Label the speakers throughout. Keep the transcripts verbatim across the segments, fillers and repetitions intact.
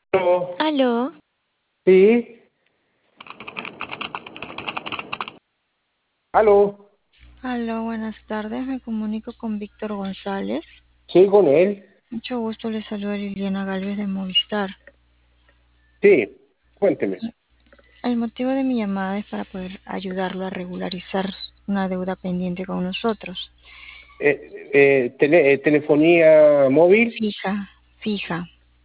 Speaker 1: Aló,
Speaker 2: Aló,
Speaker 1: sí, aló,
Speaker 2: aló, buenas tardes. Me comunico con Víctor González.
Speaker 1: sí, con él,
Speaker 2: Mucho gusto, le saluda Liliana Galvez de Movistar.
Speaker 1: sí, cuénteme.
Speaker 2: El motivo de mi llamada es para poder ayudarlo a regularizar una deuda pendiente con nosotros.
Speaker 1: Eh, eh, tele- eh, telefonía móvil,
Speaker 2: Fija, fija.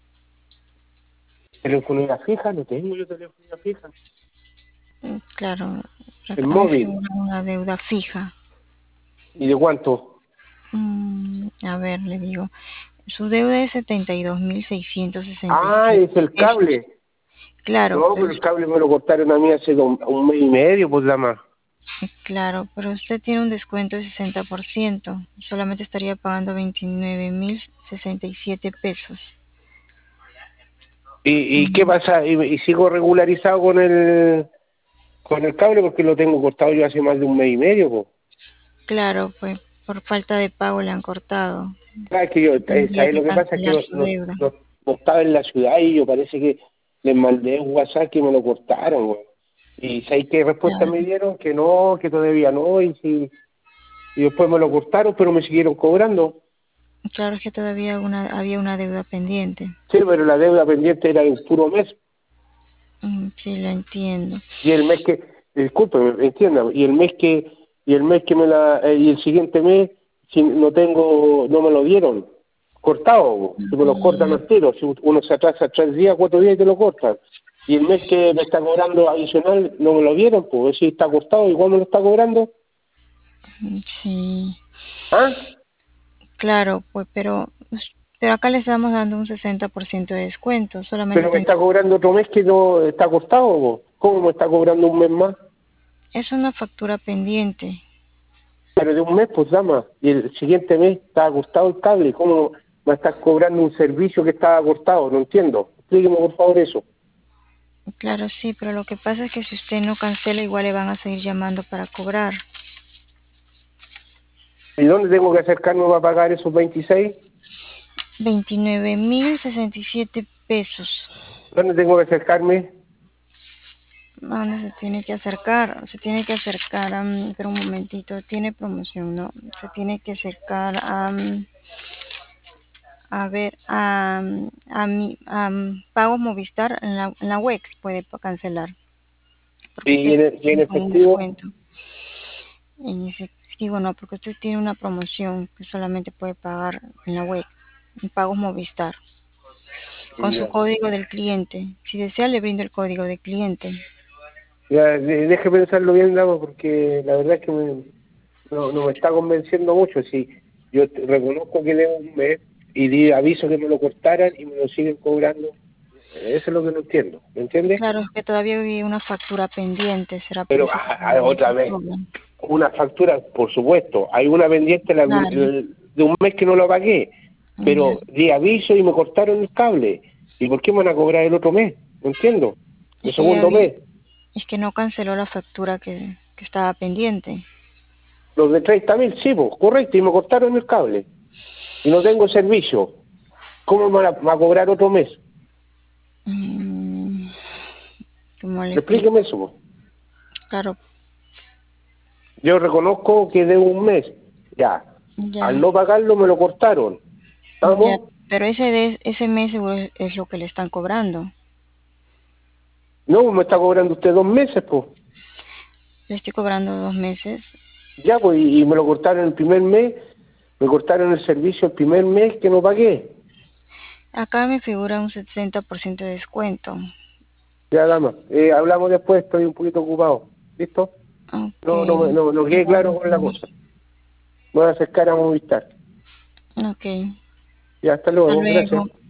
Speaker 1: telefonía fija, no tengo yo telefonía fija.
Speaker 2: Mm, Claro,
Speaker 1: El
Speaker 2: acá me
Speaker 1: móvil,
Speaker 2: figura una deuda fija.
Speaker 1: ¿y de cuánto?
Speaker 2: Mm, a ver, le digo. Su deuda es setenta y dos mil seiscientos sesenta y
Speaker 1: Ah,
Speaker 2: siete
Speaker 1: es el
Speaker 2: pesos.
Speaker 1: cable.
Speaker 2: Claro,
Speaker 1: No,
Speaker 2: pero
Speaker 1: pero el cable me lo cortaron a mí hace do- un mes y medio, pues dama.
Speaker 2: Claro, pero usted tiene un descuento de sesenta por ciento. Solamente estaría pagando veintinueve mil sesenta y siete pesos.
Speaker 1: ¿Y, y qué
Speaker 2: Mm,
Speaker 1: pasa? ¿Y, y sigo regularizado con el con el cable porque lo tengo cortado yo hace más de un mes y medio, pues?
Speaker 2: Claro, pues por falta de pago le han cortado.
Speaker 1: Ah, es que yo, eh,
Speaker 2: Tendría
Speaker 1: ¿sabes?
Speaker 2: que
Speaker 1: Lo que pasa es que
Speaker 2: cancelar
Speaker 1: no,
Speaker 2: su
Speaker 1: no,
Speaker 2: deuda.
Speaker 1: no- no estaba en la ciudad y yo parece que les mandé un WhatsApp que me lo cortaron, güey. Y ¿sabes qué respuesta
Speaker 2: Claro,
Speaker 1: me dieron? Que no, que todavía no, y sí, y después me lo cortaron, pero me siguieron cobrando.
Speaker 2: claro es que todavía una, había una deuda pendiente.
Speaker 1: Sí, pero la deuda pendiente era de un puro mes,
Speaker 2: Mm, sí, lo entiendo.
Speaker 1: y el mes que, disculpe, entiendan, y el mes que, y el mes que me la, eh, y el siguiente mes, si no tengo, no me lo dieron, cortado, si me lo cortan
Speaker 2: Mm,
Speaker 1: al tiro, si uno se atrasa tres días, cuatro días y te lo cortan. Y el mes que me está cobrando adicional no me lo dieron, pues si está cortado, igual me lo está cobrando.
Speaker 2: sí,
Speaker 1: ¿Ah?
Speaker 2: claro, pues pero, pero acá le estamos dando un sesenta por ciento de descuento. Solamente
Speaker 1: Pero me
Speaker 2: ten-
Speaker 1: está cobrando otro mes que no está cortado, pues. ¿Cómo me está cobrando un mes más?
Speaker 2: es una factura pendiente.
Speaker 1: Pero de un mes, pues dama, y el siguiente mes está cortado el cable. ¿Cómo me estás cobrando un servicio que estaba cortado? No entiendo. Explíqueme por favor eso.
Speaker 2: Claro, sí, pero lo que pasa es que si usted no cancela, igual le van a seguir llamando para cobrar.
Speaker 1: ¿Y dónde tengo que acercarme para pagar esos veintiséis?
Speaker 2: Veintinueve mil sesenta y siete pesos.
Speaker 1: ¿Dónde tengo que acercarme?
Speaker 2: ¿A dónde se tiene que acercar? Se tiene que acercar a... pero un momentito, tiene promoción, ¿no? Se tiene que acercar a... a ver, a, a, mi, a Pago Movistar en la, en la web puede cancelar, porque
Speaker 1: ¿Y
Speaker 2: usted
Speaker 1: en, y en
Speaker 2: tiene como un
Speaker 1: efectivo?
Speaker 2: descuento. En efectivo no, porque usted tiene una promoción que solamente puede pagar en la web, en Pagos Movistar, con su
Speaker 1: Ya.
Speaker 2: código del cliente. Si desea, le brindo el código del cliente.
Speaker 1: Ya, de- deje pensarlo bien, dama, porque la verdad es que me- no, no me está convenciendo mucho. Si yo te- reconozco que debo un mes y di aviso que me lo cortaran y me lo siguen cobrando, eso es lo que no entiendo. ¿Me entiendes?
Speaker 2: Claro, es que todavía había una factura pendiente, será por
Speaker 1: Pero
Speaker 2: eso que
Speaker 1: ah, ah,
Speaker 2: todavía
Speaker 1: otra
Speaker 2: se
Speaker 1: vez,
Speaker 2: cobran.
Speaker 1: una factura, por supuesto, hay una pendiente la-
Speaker 2: Claro,
Speaker 1: el- de un mes que no lo pagué,
Speaker 2: ya.
Speaker 1: pero di aviso y me cortaron el cable. ¿Y por qué me van a cobrar el otro mes? No entiendo.
Speaker 2: Es
Speaker 1: El
Speaker 2: que ya
Speaker 1: segundo
Speaker 2: había,
Speaker 1: mes,
Speaker 2: es que no canceló la factura que, que estaba pendiente.
Speaker 1: los de treinta mil, sí, pues, correcto, y me cortaron el cable. Y no tengo servicio. ¿Cómo me van a, me va a cobrar otro mes?
Speaker 2: Mm, ¿cómo le explico?
Speaker 1: Explíqueme eso, pues.
Speaker 2: Claro,
Speaker 1: Yo reconozco que debo un mes, ya. Al
Speaker 2: ya,
Speaker 1: no pagarlo me lo cortaron.
Speaker 2: ya.
Speaker 1: ¿Estamos?
Speaker 2: Pero ese de, ese mes seguro es, es lo que le están cobrando.
Speaker 1: No, me está cobrando usted dos meses, pues.
Speaker 2: Le estoy cobrando dos meses.
Speaker 1: Ya, pues, y, y me lo cortaron el primer mes, me cortaron el servicio el primer mes que no pagué.
Speaker 2: Acá me figura un setenta por ciento de descuento.
Speaker 1: Ya, dama, eh, hablamos después, estoy un poquito ocupado. ¿Listo?
Speaker 2: Ok,
Speaker 1: No, no, me- no, no quedé
Speaker 2: igual
Speaker 1: claro con la
Speaker 2: entiendo.
Speaker 1: cosa. Me voy a acercar a Movistar.
Speaker 2: Ok,
Speaker 1: Ya, hasta
Speaker 2: hasta
Speaker 1: luego, gracias.
Speaker 2: luego.